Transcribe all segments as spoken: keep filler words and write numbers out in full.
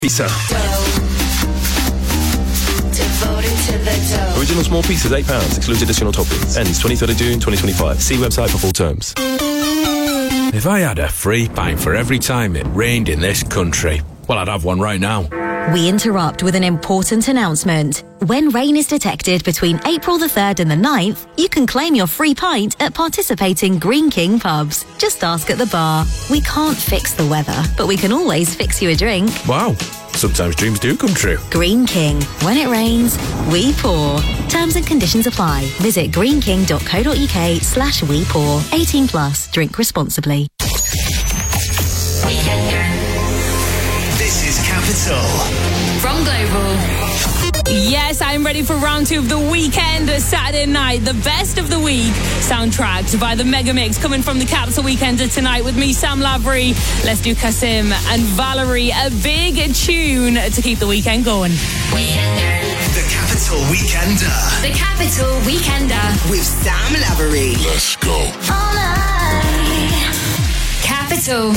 Pizza. Devoted to the dough. Original small pizzas, eight pounds. Excludes additional toppings. Ends twenty-third of June, twenty twenty-five. See website for full terms. If I had a free pint for every time it rained in this country, well, I'd have one right now. We interrupt with an important announcement. When rain is detected between April the third and the ninth, you can claim your free pint at participating Green King pubs. Just ask at the bar. We can't fix the weather, but we can always fix you a drink. Wow, sometimes dreams do come true. Green King. When it rains, we pour. Terms and conditions apply. Visit greenking.co.uk slash we pour. eighteen plus. Drink responsibly. This is Capital. From Global. Yes, I'm ready for round two of the weekend, Saturday night, the best of the week, soundtracked by the Mega Mix, coming from the Capital Weekender tonight with me, Sam Lavery. Let's do Kasim and Valerie, a big tune to keep the weekend going. The Capital Weekender. The Capital Weekender with Sam Lavery. Let's go. All night. Capital.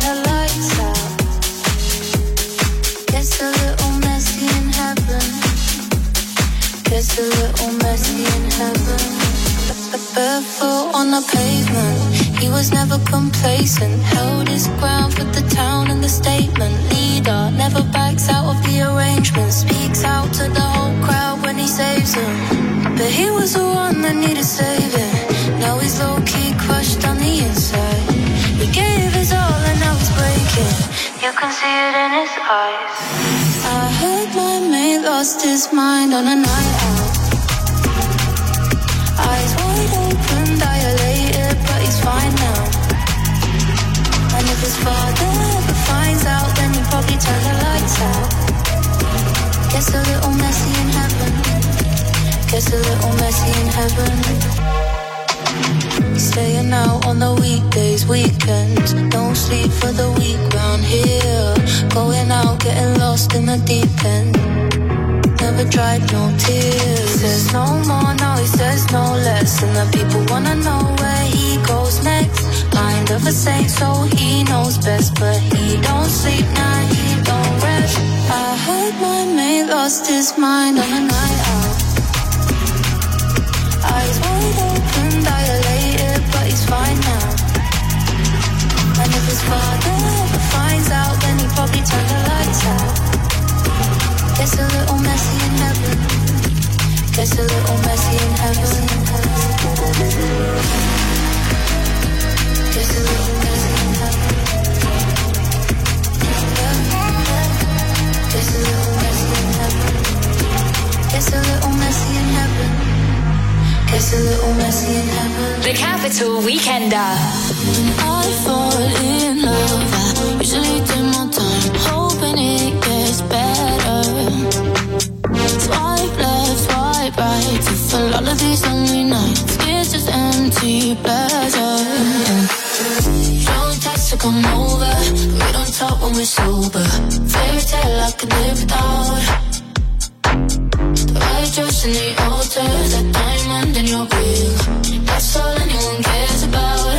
Gets a little messy in heaven. Gets a little messy in heaven. Barefoot on the pavement, he was never complacent. Held his ground for the town and the statement. Leader never backs out of the arrangement. Speaks out to the whole crowd when he saves them. But he was the one that needed saving. Now he's low-key crushed on the inside. He gave his all and now he's breaking. You can see it in his eyes. I heard my mate lost his mind on a night out. Eyes wide open, dilated, but he's fine now. And if his father ever finds out, then he'll probably turn the lights out. Gets a little messy in heaven. Gets a little messy in heaven. Staying out on the weekdays, weekends. No sleep for the week round here. Going out, getting lost in the deep end. Never tried, no tears. He says no more, now he says no less. And the people wanna know where he goes next. Mind of a saint, so he knows best. But he don't sleep, nah, he don't rest. I heard my mate lost his mind on a night out. Eyes wide open, dilated, but he's fine now. And if his father ever finds out, then he'll probably turn the lights out. Gets a little messy in heaven. Gets a little messy in heaven. Gets a little messy in heaven. Gets a little messy in heaven. Gets a little messy in heaven. Gets a little messy in heaven. The Capital Weekender. When I fall in love, I usually take my time, hoping it gets better. Swipe left, swipe right, to fill all of these lonely nights. It's just empty pleasure. Don't text to come over, we don't talk when we're sober. Fairy tale I could live without. The right dress in the altar, that diamond in your ring, that's all anyone cares about.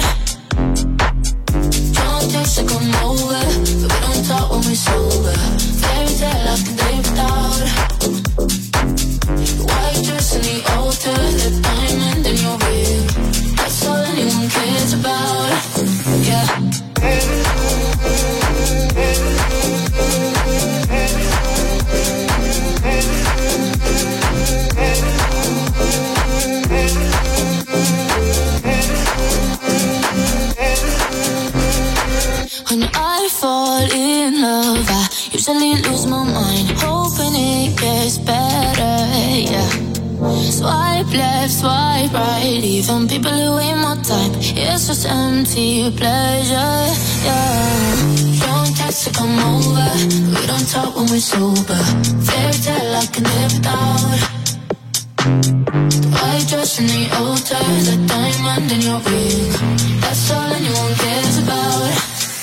Don't text to come over, but we don't talk when we're sober. Fairy tale I could live without. The white dress in the altar, that diamond in your ring, that's all anyone cares about. Yeah. When I fall in love, I usually lose my mind, hoping it gets better, yeah. Swipe left, swipe right, even people who ain't my type, it's just empty pleasure, yeah. Don't text to come over, we don't talk when we're sober. Fairy tale I can live without. White dress in the altar, the diamond in your ring, that's all anyone cares about.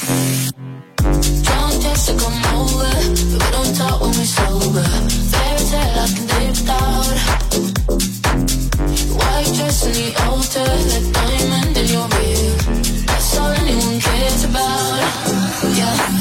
Don't text to come over, but we don't talk when we're sober. Fairy tale I can live without. White dress in the altar, that diamond in your ring, that's all anyone cares about. Yeah.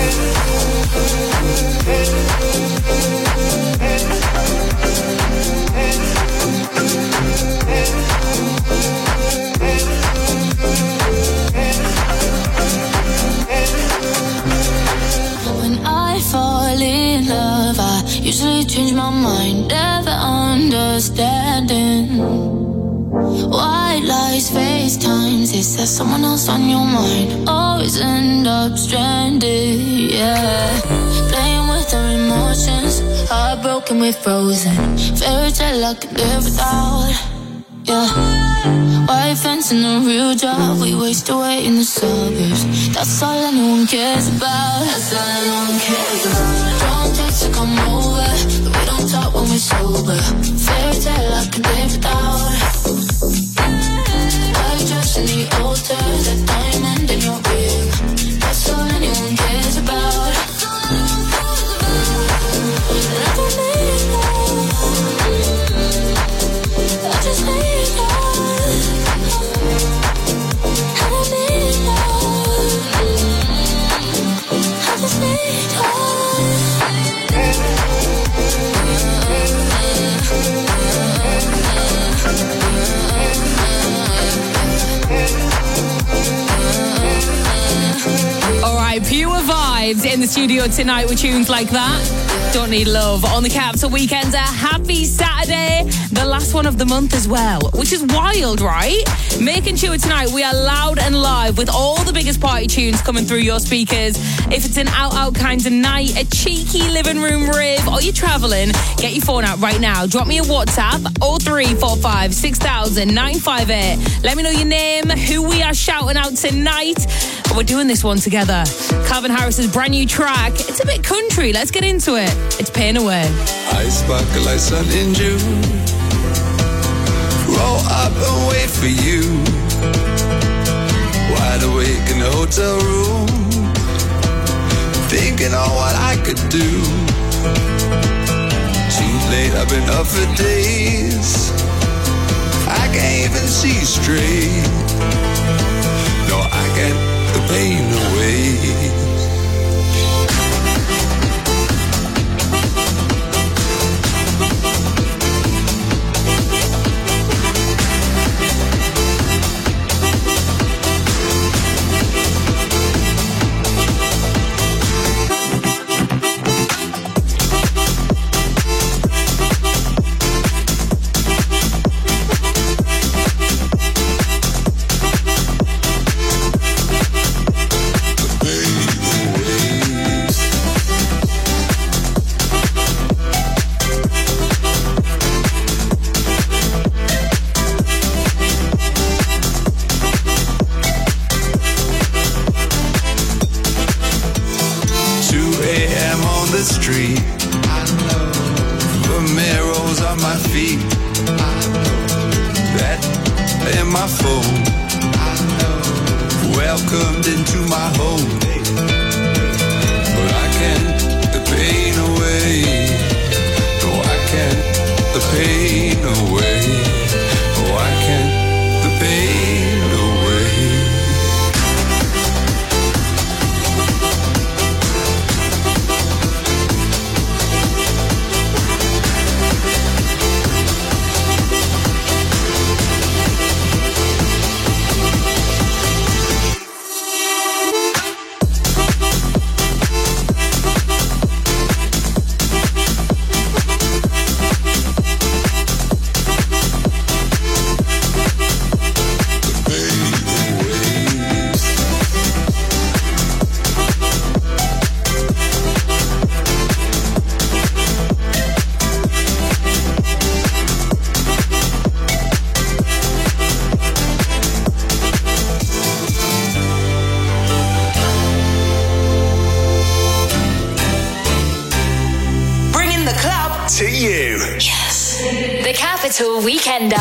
When I fall in love, I usually change my mind, never understanding white lies, FaceTimes. Is there someone else on your mind? Always end up stranded, yeah. Playing with our emotions, heartbroken, we're frozen. Fairy tale I could live without, yeah. White fence and a real job, we waste away in the suburbs. That's all anyone cares about. That's all anyone cares about. Don't text to come over, but we don't talk when we're sober. Fairy tale I could live without. White dress in the altar, that diamond in your ring, that's all anyone cares about. I don't need love, I just need love. I don't need love, I just need love. vibes in the studio tonight with tunes like that. Don't Need Love on the Capital Weekender. Happy Saturday, the last one of the month as well, which is wild, right? Making sure tonight we are loud and live with all the biggest party tunes coming through your speakers. If it's an out-out kind of night, a cheeky living room rave, or you're travelling, get your phone out right now. Drop me a WhatsApp, oh three four five, six thousand, nine five eight. Let me know your name, who we are shouting out tonight. And we're doing this one together. Calvin Harris's brand new track. It's a bit country. Let's get into it. It's Pain Away. I sparkle like sun in June. Roll up and wait for you. Wide awake in the hotel room, thinking on what I could do. Too late, I've been up for days. I can't even see straight. No, I can't the pain away. Weekender.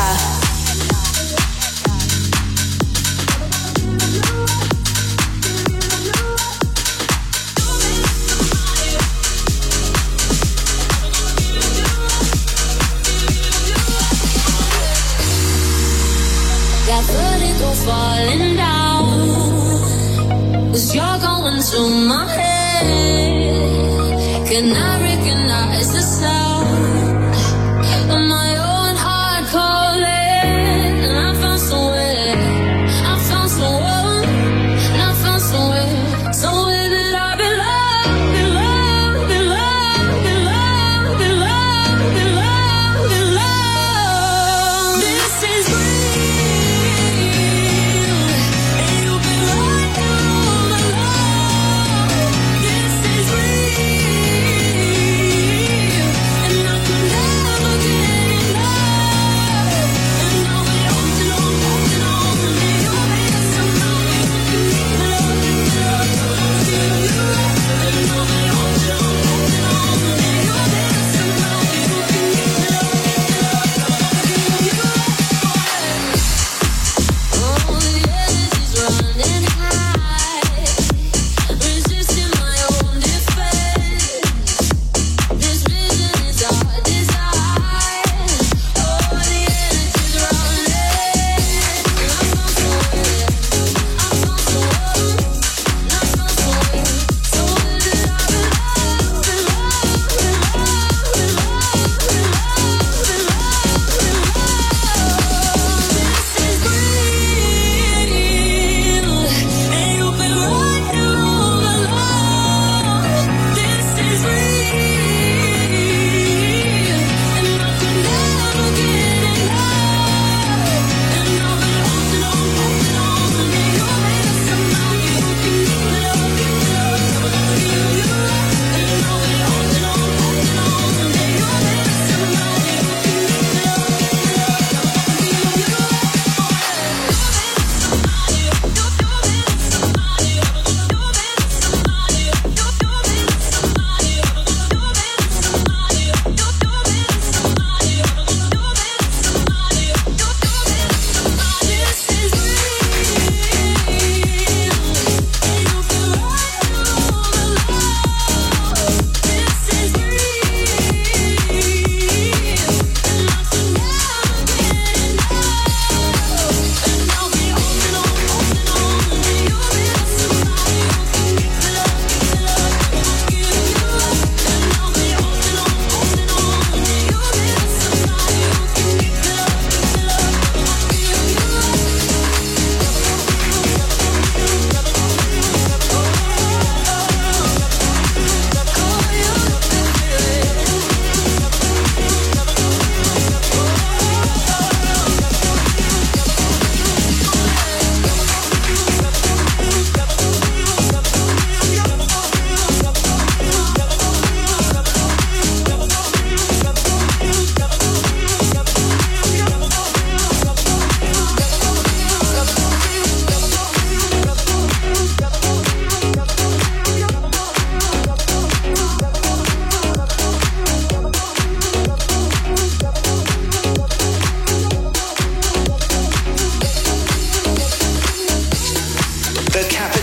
Got vertigo falling down, 'cause you're going to my head. Can I recognize the sound of my own heart calling? And I found somewhere, I found somewhere, and I found somewhere, somewhere that I belong, belong, belong, belong, belong, belong, belong. This is real, and you'll be right all along. This is real,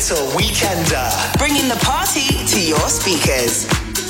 Capital Weekender. Bringing the party to your speakers.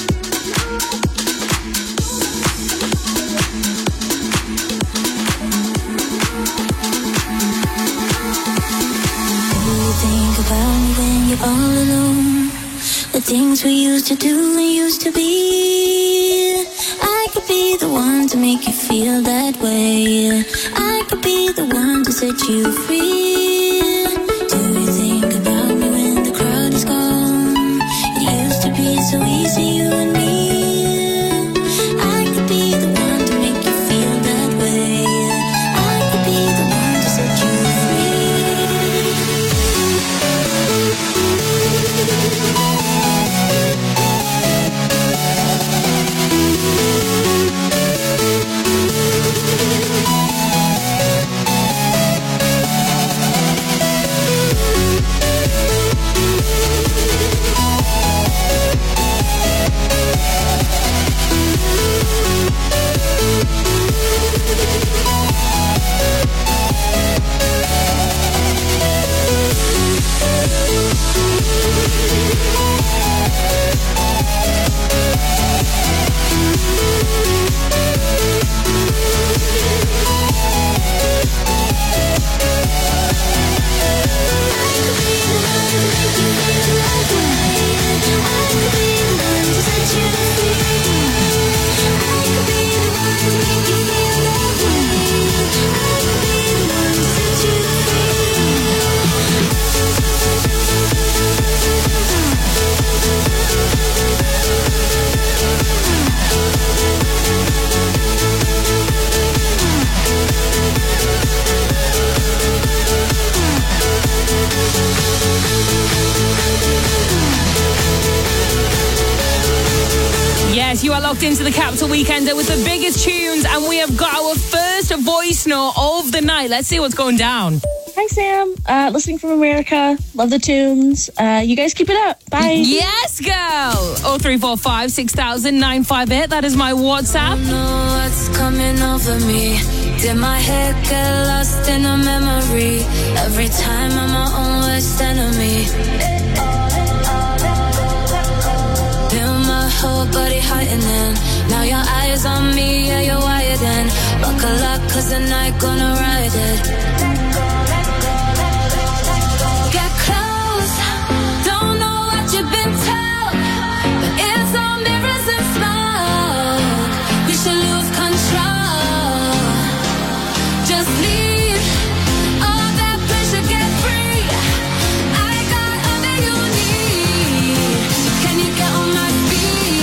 About me when you're all alone. The things we used to do and used to be. I could be the one to make you feel that way. I could be the one to set you free. Do you think about me when the crowd is gone? It used to be so easy, you and me. I could be the one to make you feel that way. I could be the one to set you free. You are locked into the Capital Weekender with the biggest tunes, and we have got our first voice note of the night. Let's see what's going down. Hi, Sam. Uh, listening from America. Love the tunes. Uh, you guys keep it up. Bye. Yes, girl. oh three four five, six thousand, nine five eight. That is my WhatsApp. I know what's coming over me. Did my head get lost in a memory? Every time I'm my own worst enemy. Whole body heightening. Now your eyes on me, yeah, you're wired in. Buckle up, cause the night gonna ride it. Get close, don't know what you've been told, but it's all mirrors and smoke. We should lose control. Just leave all that pressure, get free. I got all that you need. Can you get on my feet?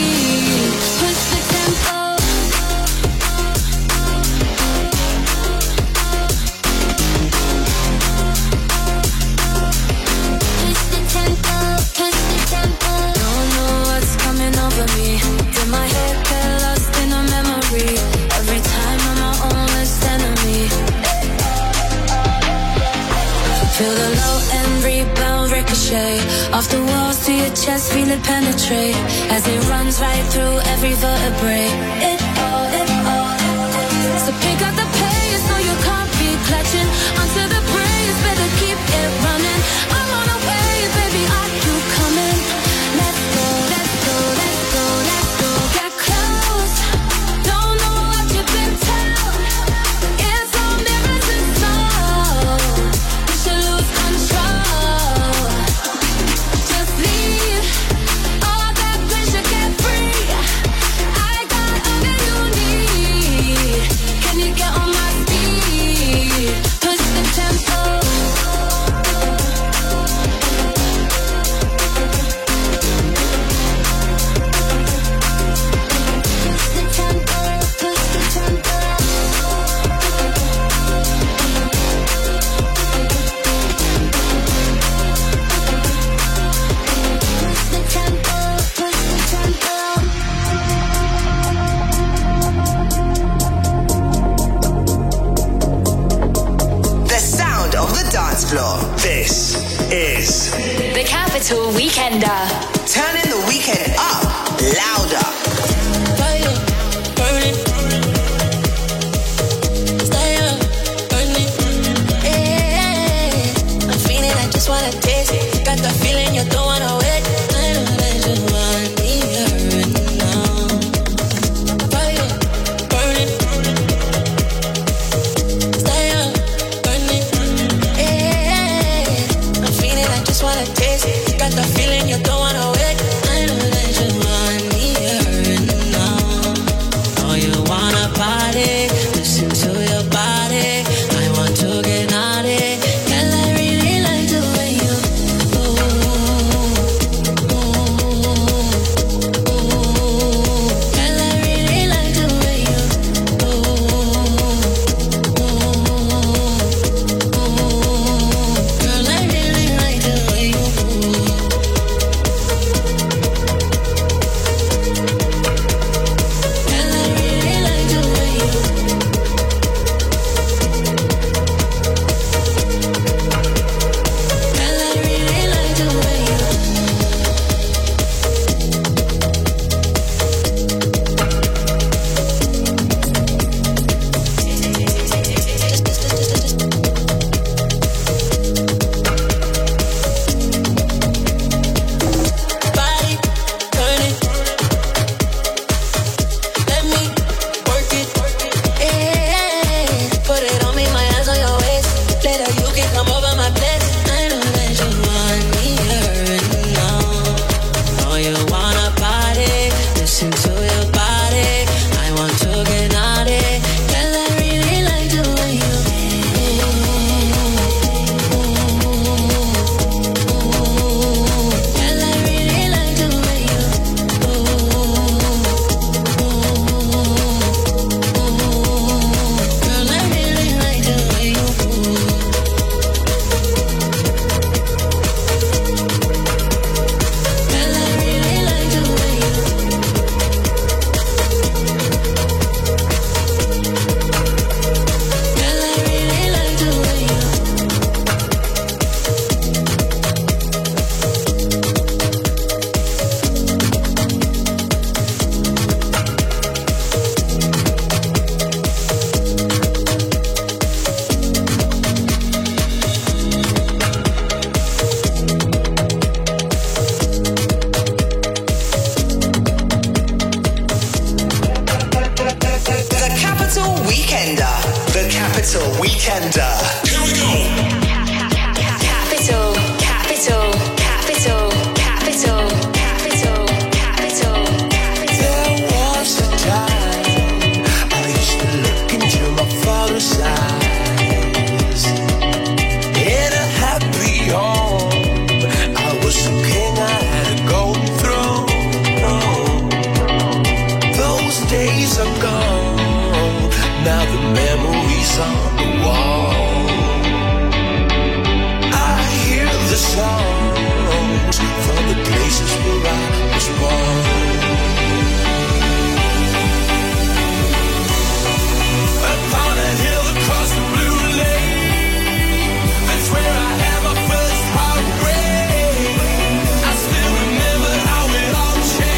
Feel the low and rebound ricochet off the walls to your chest, feel it penetrate as it runs right through every vertebrae. It all, it all. So pick up the pace so you can't be clutching onto the breeze. Better keep it running. I'm on a wave, baby. Are you coming? Let's go, let's go, let's go, let's go. Get close. Don't know what you've been told. It's all mirrors and smoke. We should lose control. Just leave all that pressure, get free. I got all that you need. Can you get on my speed? Push the tempo. Push the tempo, push the tempo. Push the tempo, push the tempo. The sound of the dance floor. This is The Capital Weekender. Turning the weekend up louder. Fire, burning. Stay up, burning. Yeah, I'm feeling, I just wanna taste it. Got the feeling. Capital Weekender. The Capital Weekender. Here we go. Capital, capital, capital, capital, capital, capital, capital. There was a time I used to look into my father's eyes. In a happy home, I was a king, I had a golden throne. Those days are gone, now the memories on the wall. I hear the songs from the places where I was born. Upon a hill across the blue lake, that's where I had my first heartbreak. I still remember how it all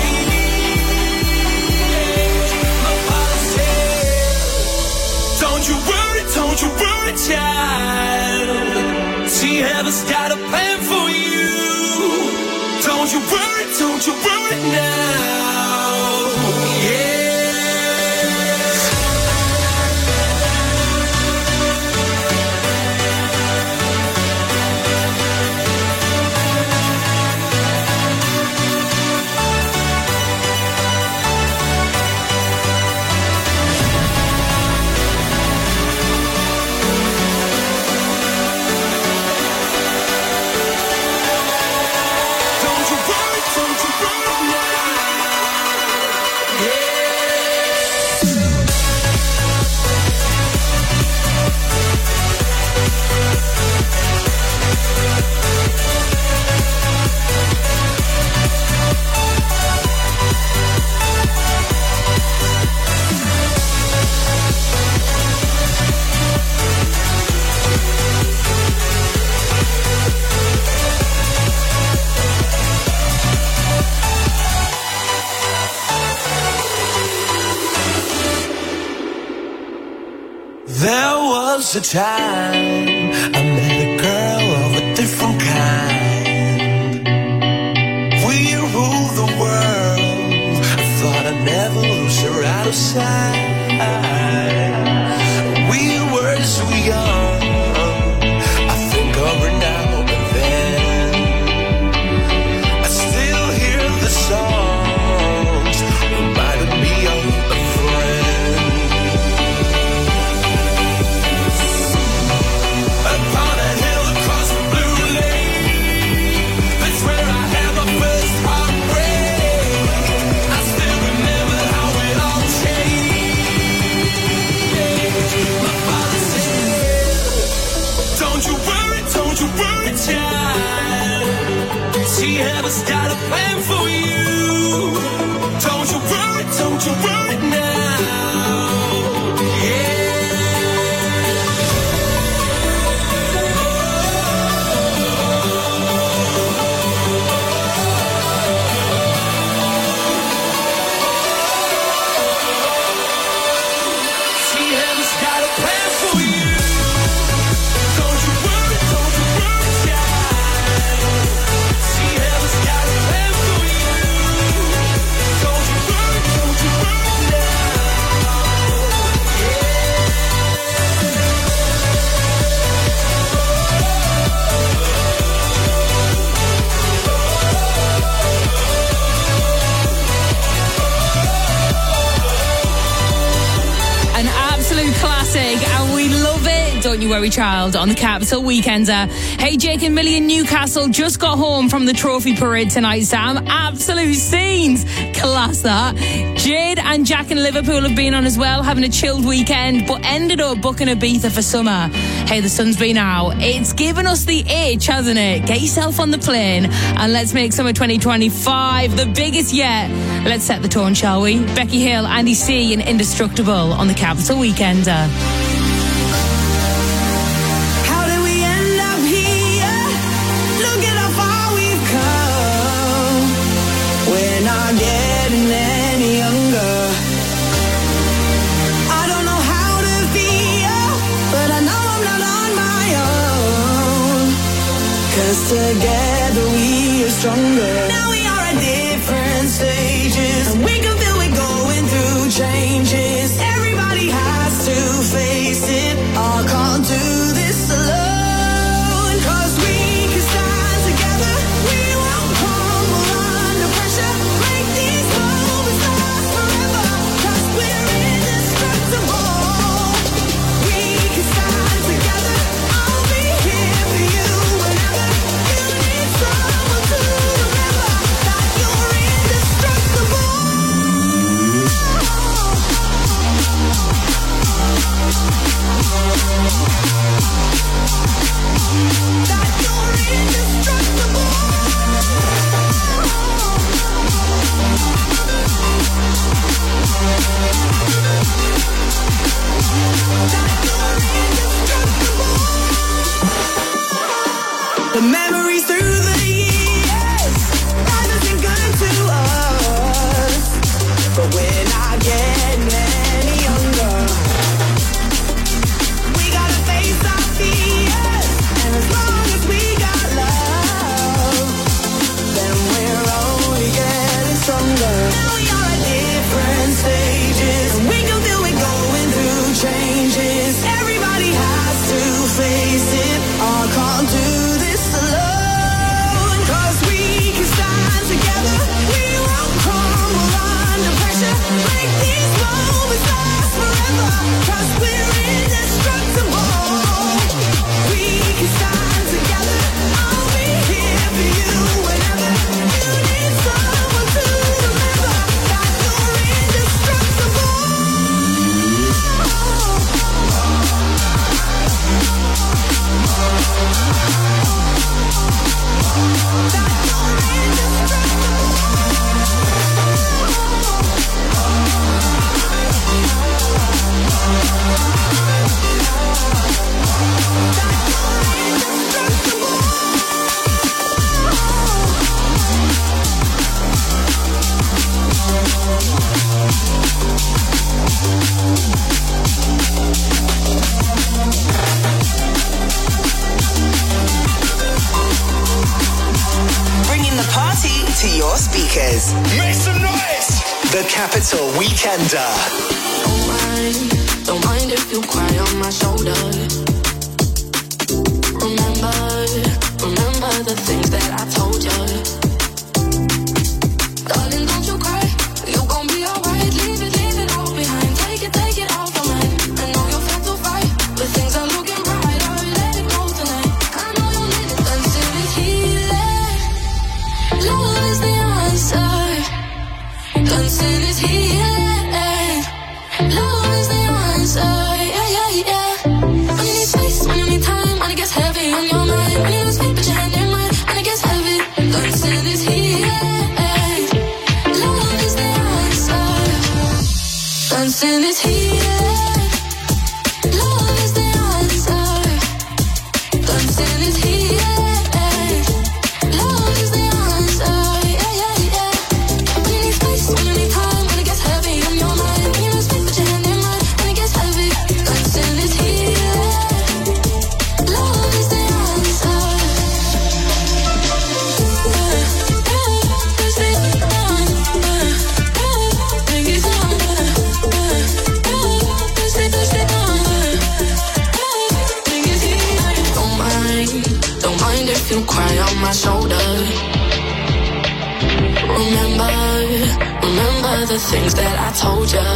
changed. My father said, don't you worry, don't you worry, child. See, heaven's got a plan for you. Don't you worry, don't you worry now. Yeah. Don't you worry, don't you worry now. Yeah. There was a time I met a girl of a different kind. We ruled the world. I thought I'd never lose her out of sight. We were so young. I think of her now and then. I still hear the songs reminding me of a friend. Upon a hill across the blue lake, that's where I had my first heartbreak. I still remember how it all changed. My father said, don't you worry, don't you worry, child. See, heaven's got a plan for you. Don't you worry, don't you worry now. Yeah. See, heaven's got a plan for you. Don't you worry, don't you worry, child. See, heaven's got a plan for you. Don't you worry, don't you worry now. An absolute classic, and we love it. Don't you worry, child, on the Capital Weekender. Hey, Jake and Millie in Newcastle just got home from the trophy parade tonight, Sam. Absolute scenes. Class that. Jade and Jack in Liverpool have been on as well, having a chilled weekend, but ended up booking Ibiza for summer. Hey, the sun's been out. It's given us the itch, hasn't it? Get yourself on the plane and let's make summer twenty twenty-five the biggest yet. Let's set the tone, shall we? Becky Hill, Andy C and Indestructible on the Capital Weekender. How did we end up here? Look at how far we've come. We're not getting any younger. I don't know how to feel, but I know I'm not on my own. 'Cause together we are stronger. Now we are at different stages, and we can feel we're going through changes. Everybody has Rockers. Make some noise! The Capital Weekender. Don't mind, don't mind if you cry on my shoulder. Remember, remember the things that I told you. Darling, don't you cry, you gon' be alright. Leave it, leave it all behind. Take it, take it off your mind. I know you'll feel to fight, but things are looking bright. Alright, let it go tonight. I know you need it until it's healing. Love is the answer. Dancing is healing. Love is the answer. Yeah, yeah, yeah. When you need space, when you need time, when it gets heavy on your mind. When you lose sleep, put your hand in mine, when it gets heavy. Dancing is healing. Love is the answer. Dancing is healing. Love is the answer. Dancing is healing. Love is the answer. Yeah, yeah, yeah. When you need space, when you need time, when it gets heavy on your mind. When you lose sleep, put your hand in mine, when it gets heavy. Dancing is healing. Love is the answer. Don't mind, don't mind if you cry on my shoulder. Remember, remember the things that I told you.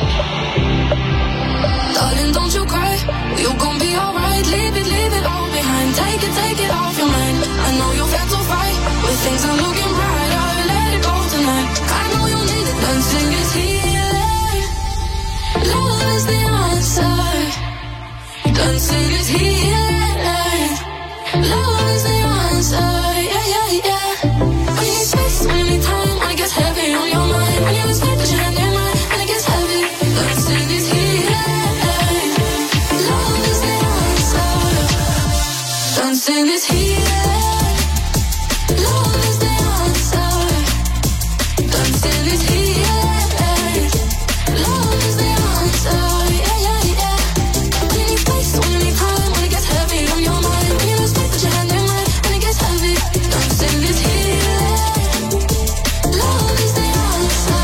Darling, don't you cry, you gon' be alright. Leave it, leave it all behind. Take it, take it off your mind. I know you'll have to fight, but things are looking bright. Alright, let it go tonight. I know you need it. Dancing is healing. Love is the answer. Dancing is healing. Love is the answer. Yeah, yeah, yeah. When you need space, when you need time, when it gets heavy on your mind. When you lose sleep, put your hand in mine, when it gets heavy. Dancing is healing. Love is the answer. Dancing is healing. Love is the answer. Dancing is healing. Love is the answer. Yeah, yeah, yeah. When you need space, when you need time, when it gets heavy on your mind. When you lose sleep, put your hand in mine, when it gets heavy. Dancing is healing. Love is the answer.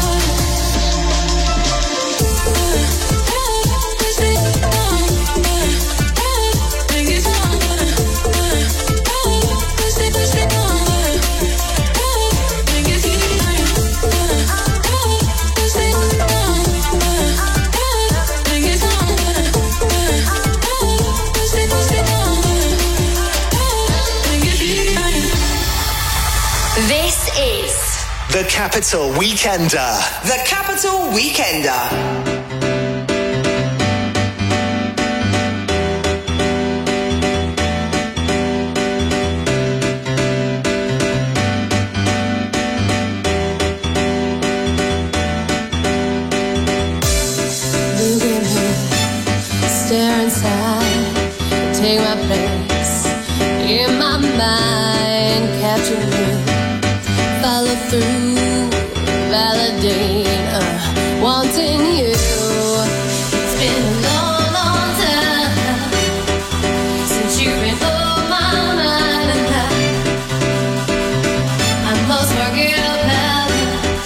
This is The Capital Weekender. The Capital Weekender. Look at me, stare inside, take my place in my mind, capture me, follow through, validate, uh, wanting you. It's been a long, long time since you've been on my mind, and I, I must forget about this.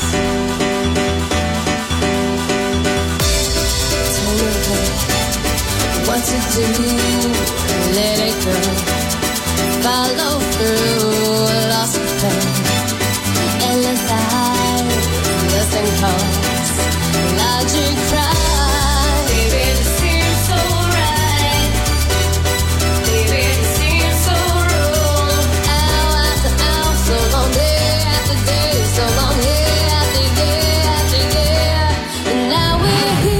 What to do, let it go, follow through, lost of faith, endless eyes, listen calls, logic cries, baby, it seems so right, baby, it seems so wrong, hour after hour, so long day after day, so long year after year after year, and now we're here.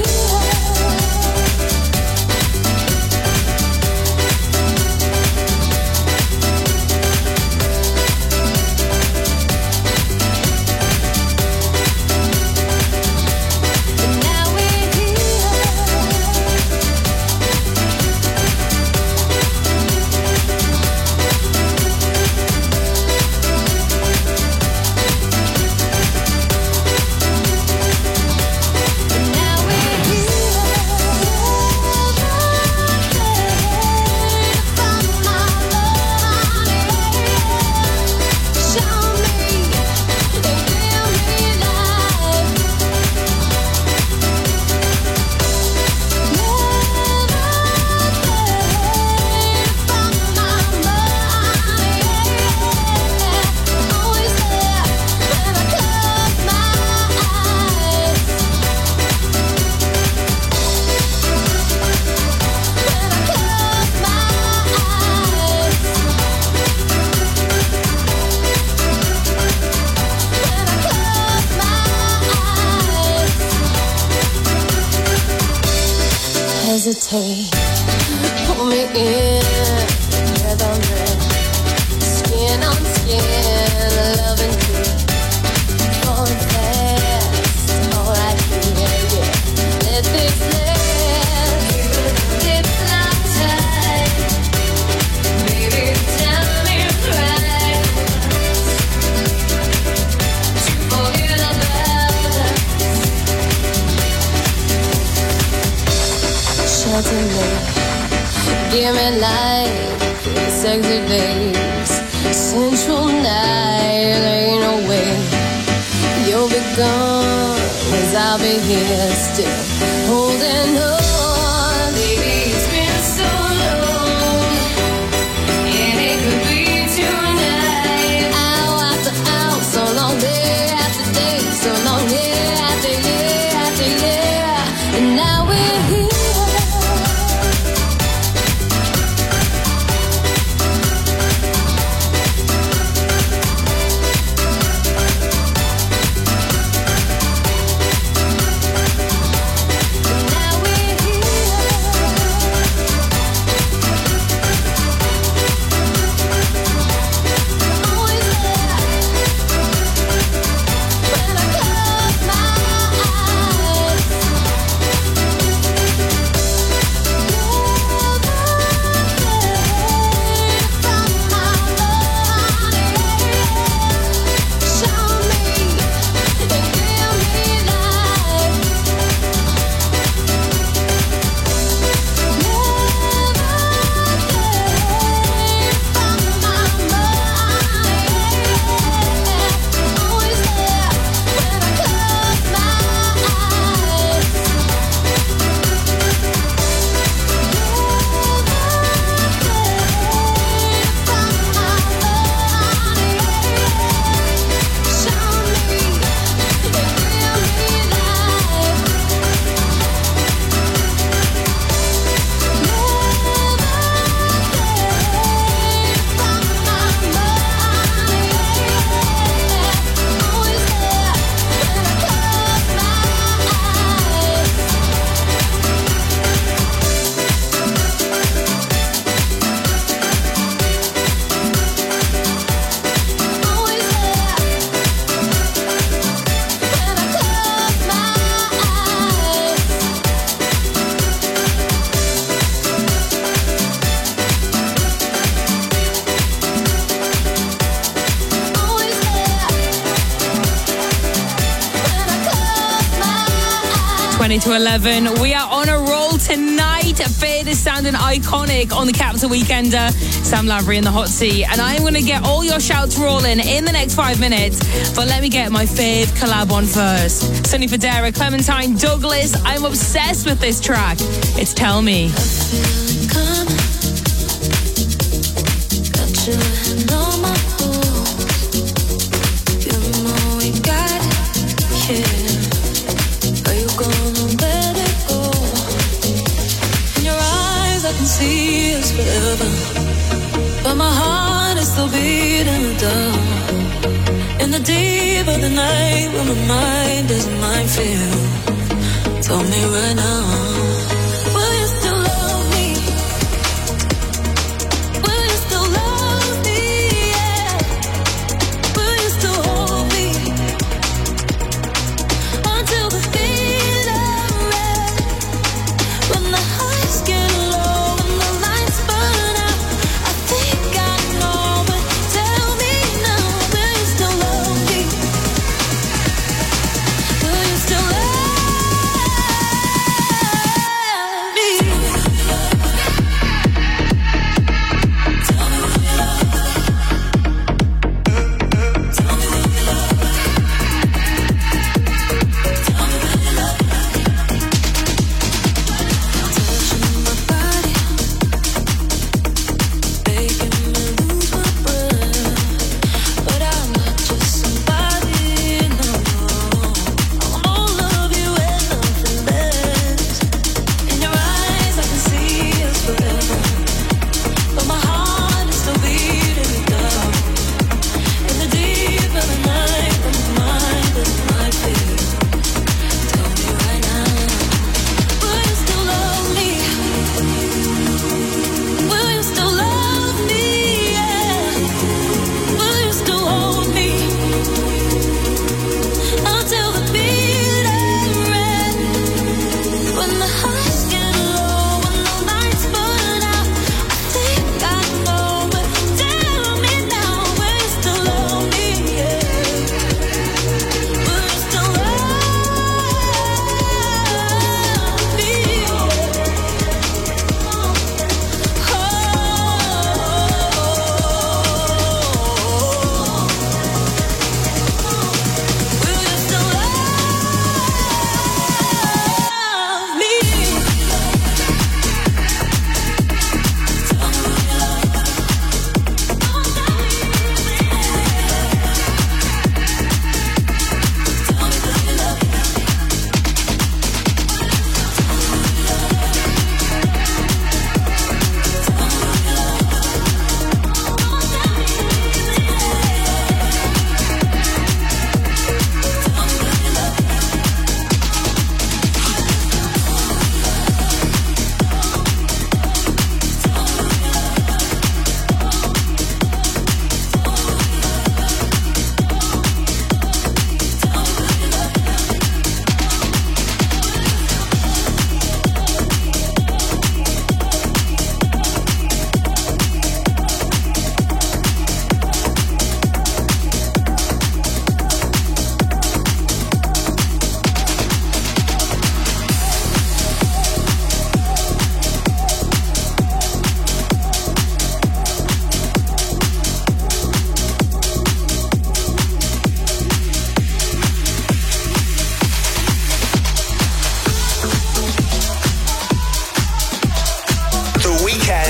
hesitate. Pull me in, red on red, skin on skin, loving you. Falling fast, alright, yeah, yeah. Let this last, it's not time. Baby, tell me right to forget about us. Shelter me, give me light, sexy days, sensual night, ain't no way you'll be gone, 'cause I'll be here still, holding on. Baby, it's been so long, and it could be tonight. Hour after hour, so long, day after day, so long, year after year after year, and now we're here. twenty to eleven. We are on a roll tonight. Fade is sounding iconic on the Capital Weekender. Sam Lavery in the hot seat. And I'm going to get all your shouts rolling in the next five minutes. But let me get my fave collab on first. Sonny Fodera, Clementine Douglas. I'm obsessed with this track. It's Tell Me. Come, got your hand on my pulse. You know we got it, yeah. Are you gonna let it go? In your eyes I can see us forever, but my heart is still beating the dark. In the deep of the night when my mind doesn't mind feel. Tell me right now.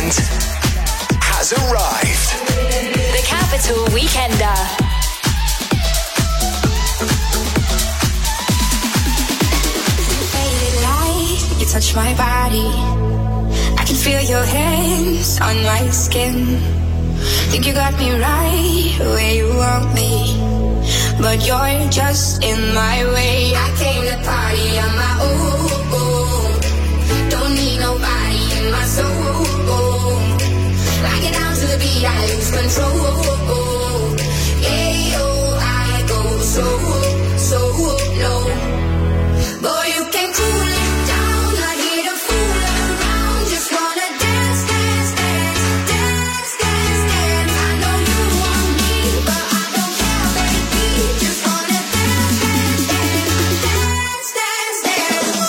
weekend has arrived. The Capital Weekender. Faded light, you touch my body. I can feel your hands on my skin. Think you got me right where you want me, but you're just in my way. I came to party on my own. Don't need nobody in my soul. I get down to the beat, I lose control. Yeah, oh, I go so, so low. Boy, you can cool it down. Not here to fool around. Just wanna dance, dance, dance, dance, dance, dance. I know you want me, but I don't care, baby. Just wanna dance, dance, dance, dance, dance, dance.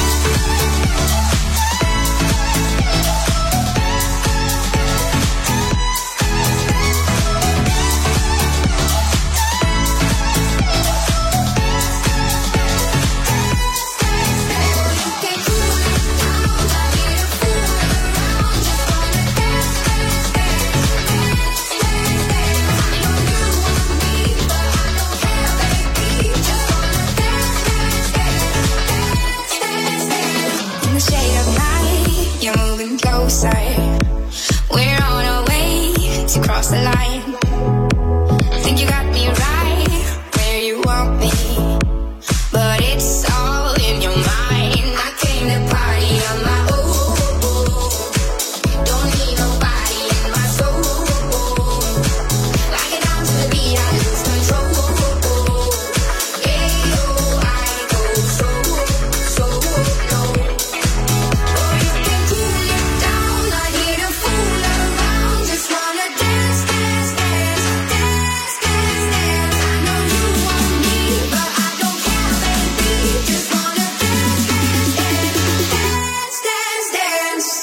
In the shade of night, you're moving closer. We're on our way to cross the line. Think you got me right where you want me, but it's all in your mind. I came to party on my own. Don't need nobody in my soul. I get down to the beat, I lose control. Yeah, oh, I go so, so low. Boy, you can cool it down. Not here to fool around. Just wanna dance, dance, dance, dance, dance, dance. I know you want me, but I don't care, baby. Just wanna dance, dance, dance, dance, dance, dance.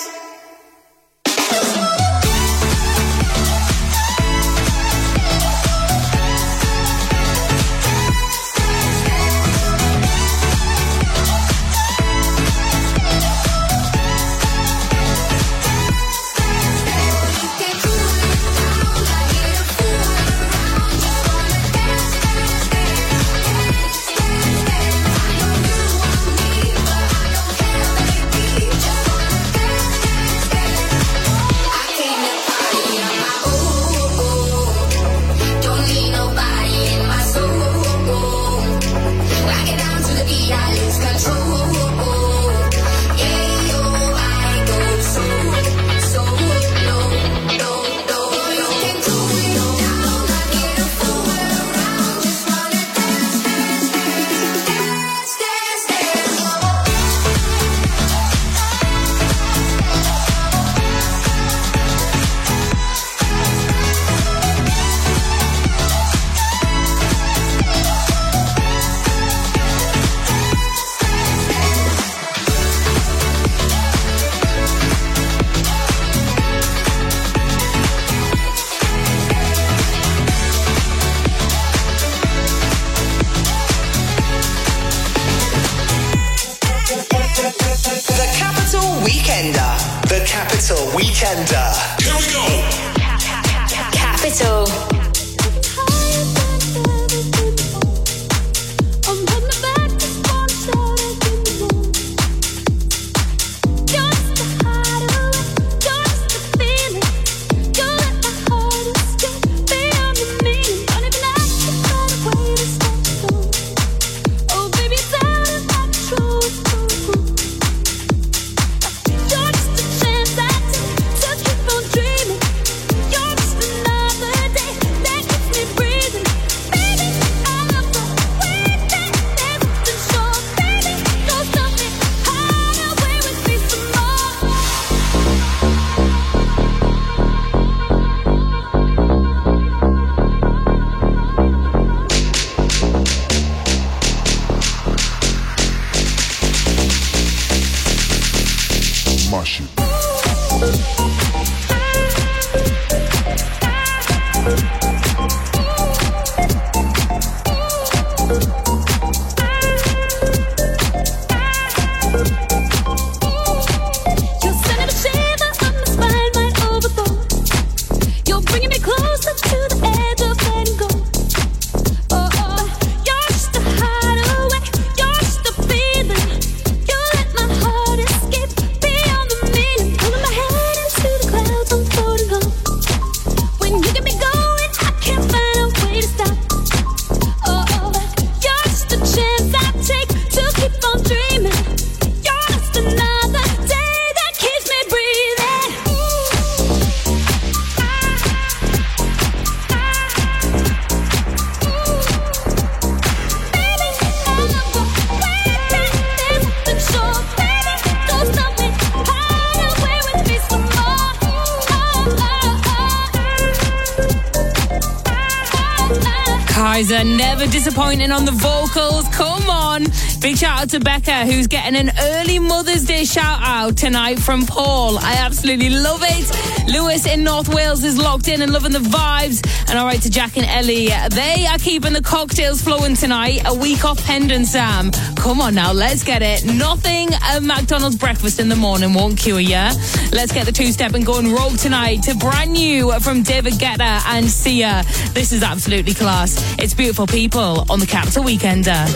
Don't need nobody in my soul. I get down to the beat, I lose control. Yeah, oh, I go so, so low, low, low. You can cool it down. Not here to fool around. Just wanna dance, dance, dance, dance, dance, dance. The Capital Weekender. The Capital Weekender. Here we go. Capital. You're sending a shiver up my spine. Organizer, never disappointing on the vocals. Come on. Big shout out to Becca, who's getting an early Mother's Day shout out tonight from Paul. I absolutely love it. Lewis in North Wales is locked in and loving the vibes. And all right to Jack and Ellie, they are keeping the cocktails flowing tonight. A week off Hendon, Sam. Come on now, let's get it. Nothing a McDonald's breakfast in the morning won't cure ya. Let's get the two-step and going rogue tonight to brand new from David Guetta and Sia. This is absolutely class. It's Beautiful People on the Capital Weekender.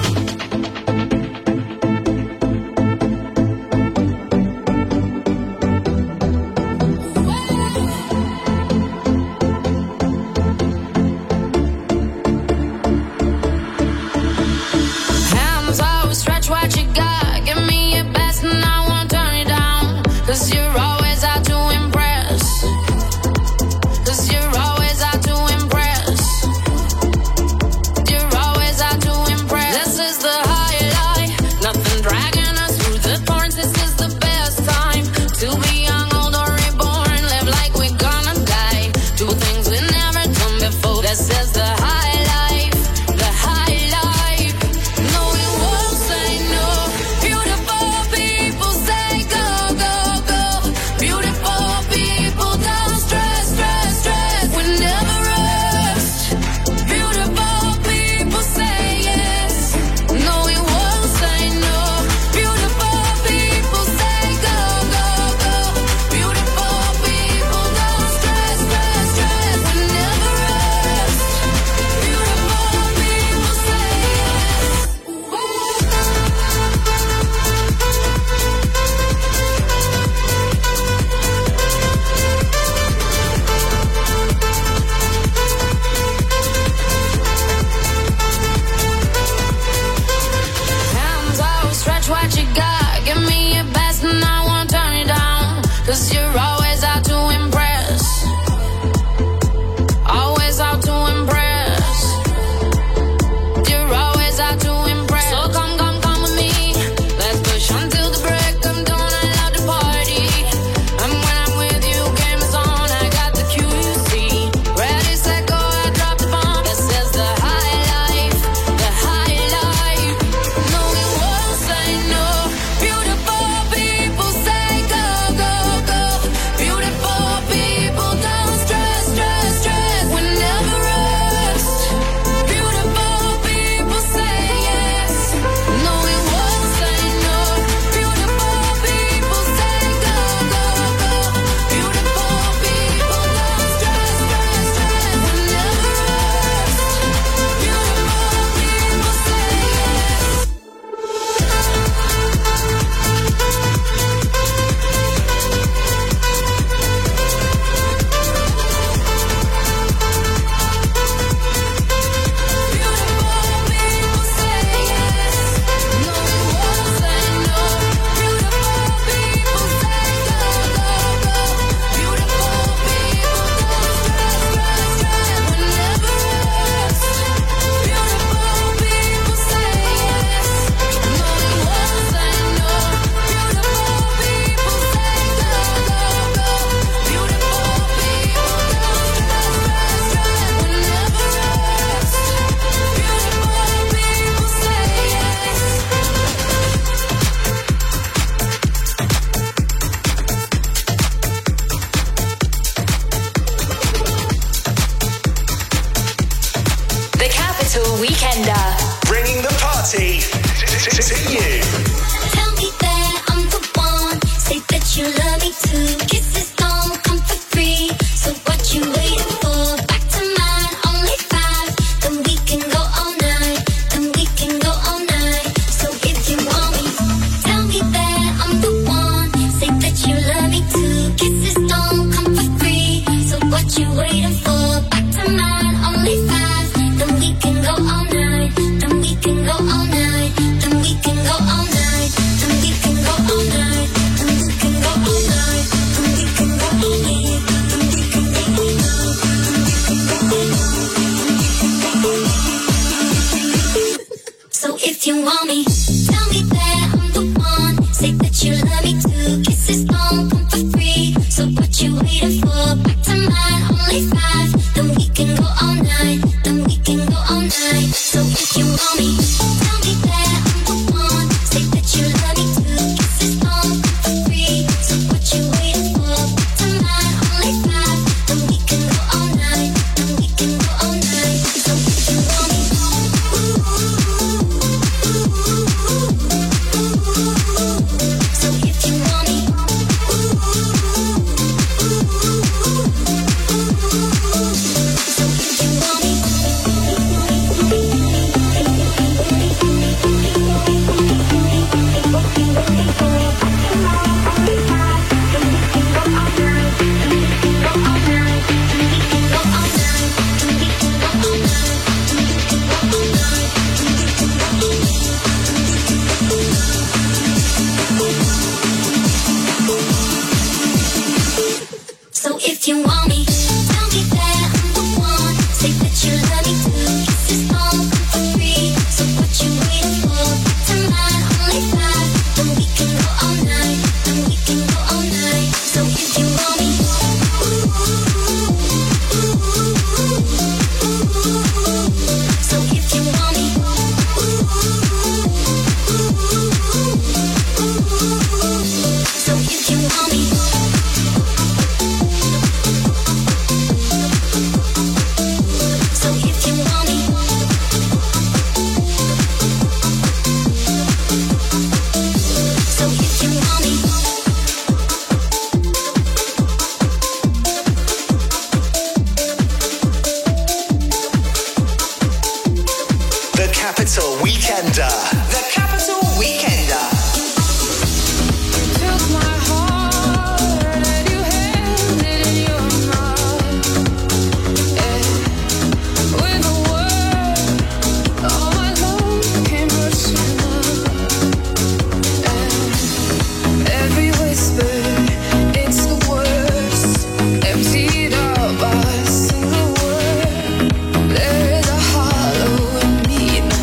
Weekender. Bringing the party to, to, to you. Tell me that I'm the one. Say that you love me too. Kisses don't come for free. So what you waiting for? Back to mine, only five. Then we can go all night. Then we can go all night. So if you want me, tell me that I'm the one. Say that you love me too. Kisses don't come for free. So what you waiting for? Back to mine, only five. Then we can go all night. Then we can go all night. Then we can go all night. Then we can go all night. Then we can go all night. Then we So if you want me, tell me that I'm the one. Say that you love me too. Kisses all come for free. So what you waiting for? Tonight only five. Then we can go all night. Then we can go all night. So if you want me, ooh, ooh, ooh, ooh, ooh. So if you want me, ooh, ooh, ooh, ooh. So if you want me. Capital Weekender. The Capital Weekender. Took my heart and you held it in your mouth. Yeah. With a word, all my love came rushing up. And every whisper, it's the worst. Emptied out by a single word. There is a hollow in me now.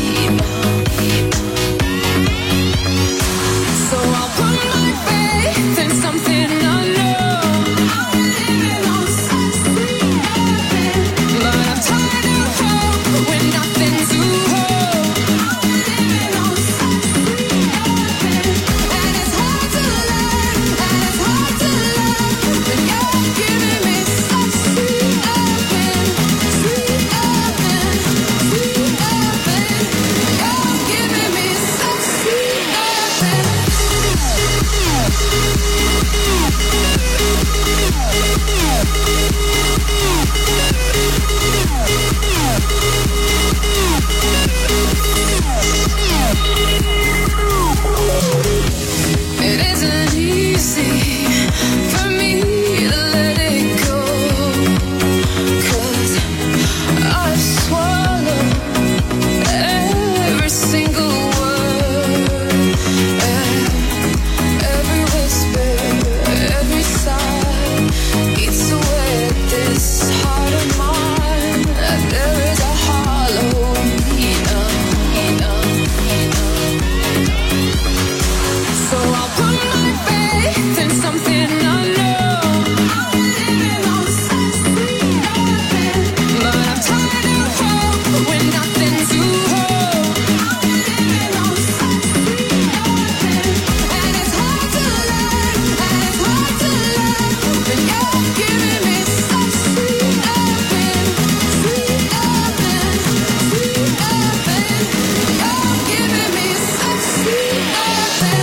So I'll put my faith in something unknown. Living on such sweet heaven, but I'm tired of hope with nothing to hold. Living on such sweet heaven, and it's hard to love, and it's hard to love. But you're giving me such sweet heaven, sweet heaven, sweet heaven. You're giving me such sweet heaven. It isn't easy for me to let it go, 'cause I've swallowed every single word, and every whisper, every sigh eats away at this heart of mine. And there is a hollow in me now. So I'll put my faith in something unknown. Living on such sweet heaven, but I'm tired of hope with nothing to hold. Living on such sweet heaven, and it's hard to learn, and it's hard to love. But you're giving me such sweet heaven, sweet heaven, sweet heaven. You're giving me such sweet heaven.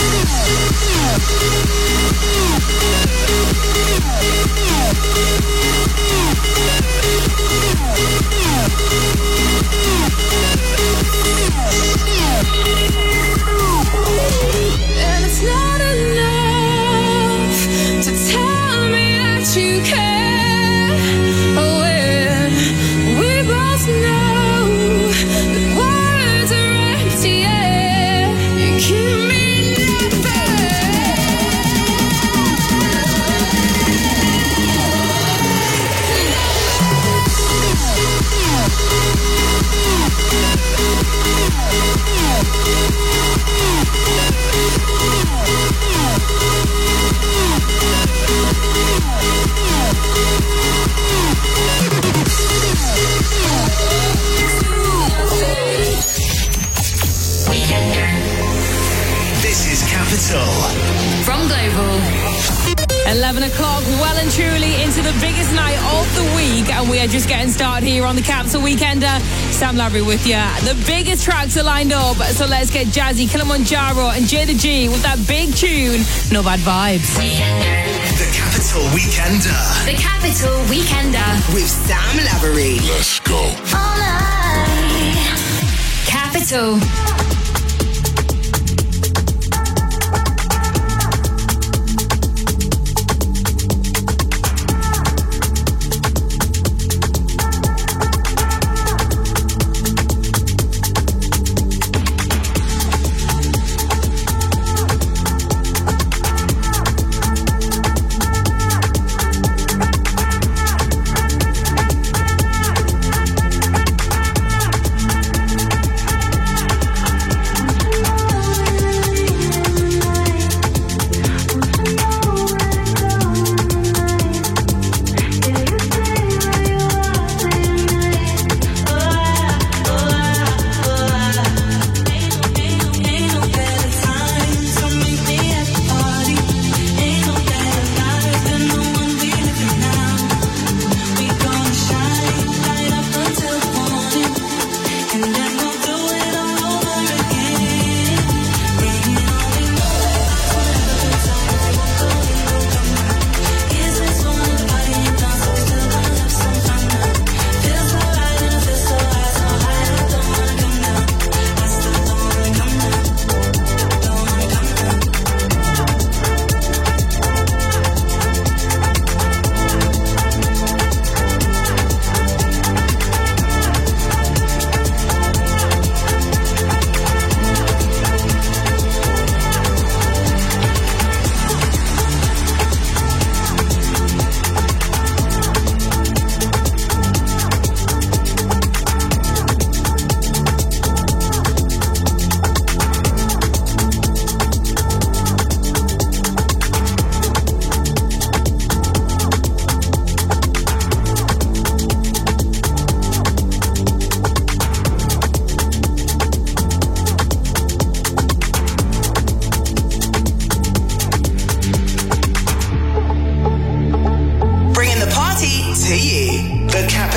And it's not enough to tell me that you care. When we both know that words are empty air, you give me nothing. This is Capital. From Global. eleven o'clock, well and truly into the biggest night of the week, and we are just getting started here on the Capital Weekender. Sam Lavery with you. The biggest tracks are lined up, so let's get jazzy. Kilimanjaro and J the G with that big tune, No Bad Vibes. The Capital Weekender. The Capital Weekender. With Sam Lavery. Let's go. All night. Capital.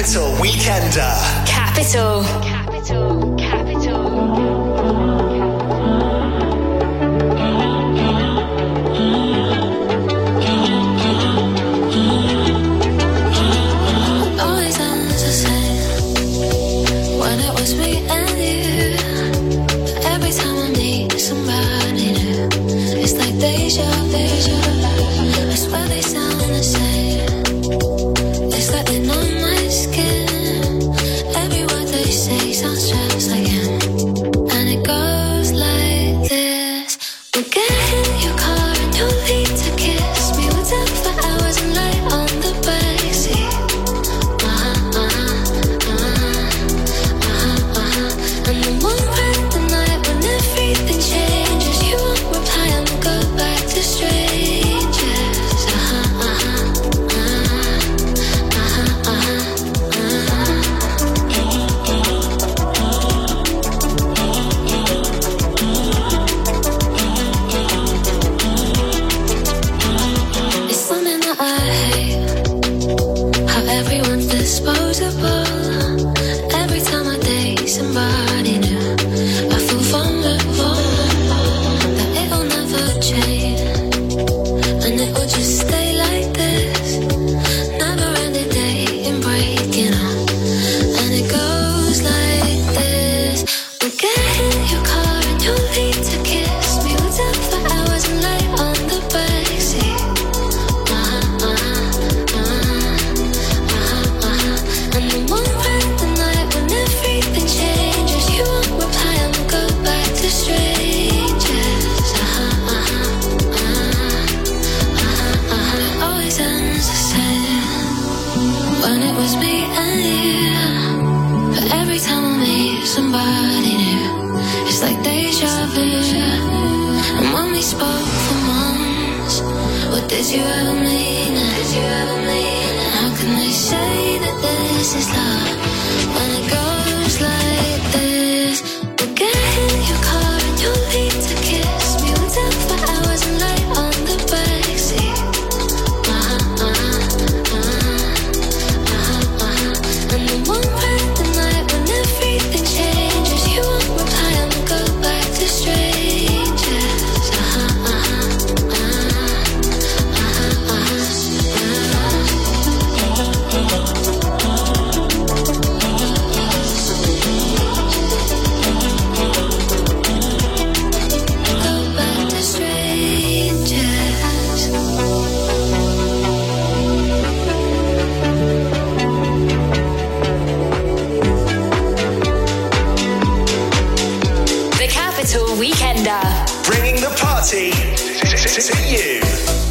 Capital Weekender. Capital. Capital. Capital. Weekender. Bringing the party to you.